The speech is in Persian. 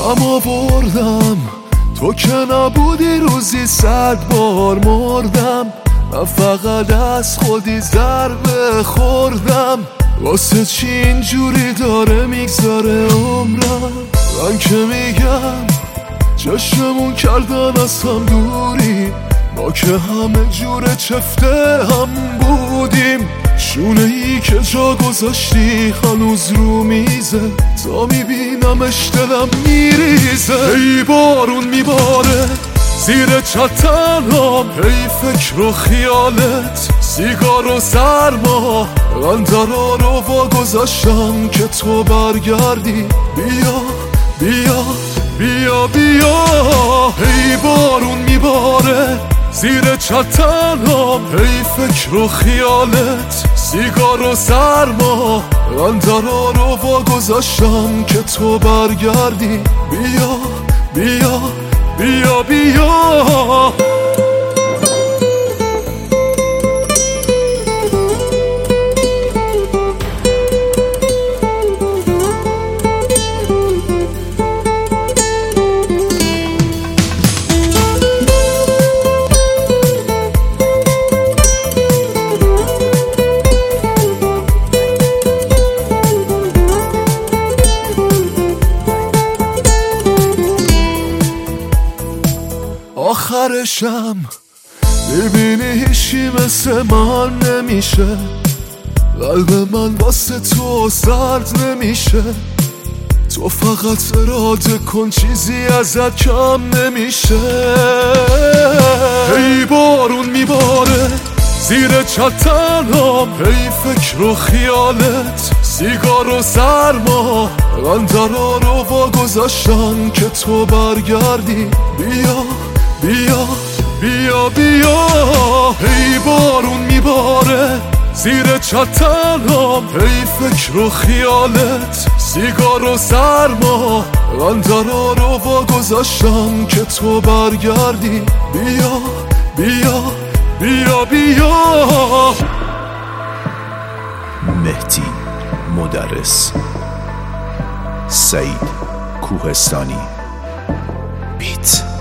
غم آوردم تو که نبودی روزی 100 بار مردم. من فقط از خودی ضربه خوردم. واسه چی اینجوری داره میگذره عمرم؟ من که میگم چشممون کردن از هم دوری، ما که همه جوره چفته هم بودیم. شونه ای که جا گذاشتی هنوز رو میزه، تا میبینمش دلم میریزه. ای بارون میباره زیر چتنام، ای فکر و خیالت سیگار و سرما. من درا رو واگذاشتم که تو برگردی. بیا بیا بیا بیا. ای بارون میباره زیر چتنام، ای فکر و خیالت سیگار و سرما. من درا رو واگذاشتم که تو برگردی. بیا بیا بیا بیا. آخرشم ببینی هیچی مثل من نمیشه. قلب من واسه تو سرد نمیشه. تو فقط اراده کن چیزی ازت کم نمیشه. ای بارون میباره زیر چتنام، ای فکر و خیالت سیگار و سرما. من درا رو واگذاشتم که تو برگردی. بیا بیا بیا بیا. ای بارون میباره زیر چتنام، ای فکر و خیالت سیگار و سرما. من درا رو واگذاشتم که تو برگردی. بیا بیا بیا بیا. مهدی مدرس، سعید کوهستانی، بیت.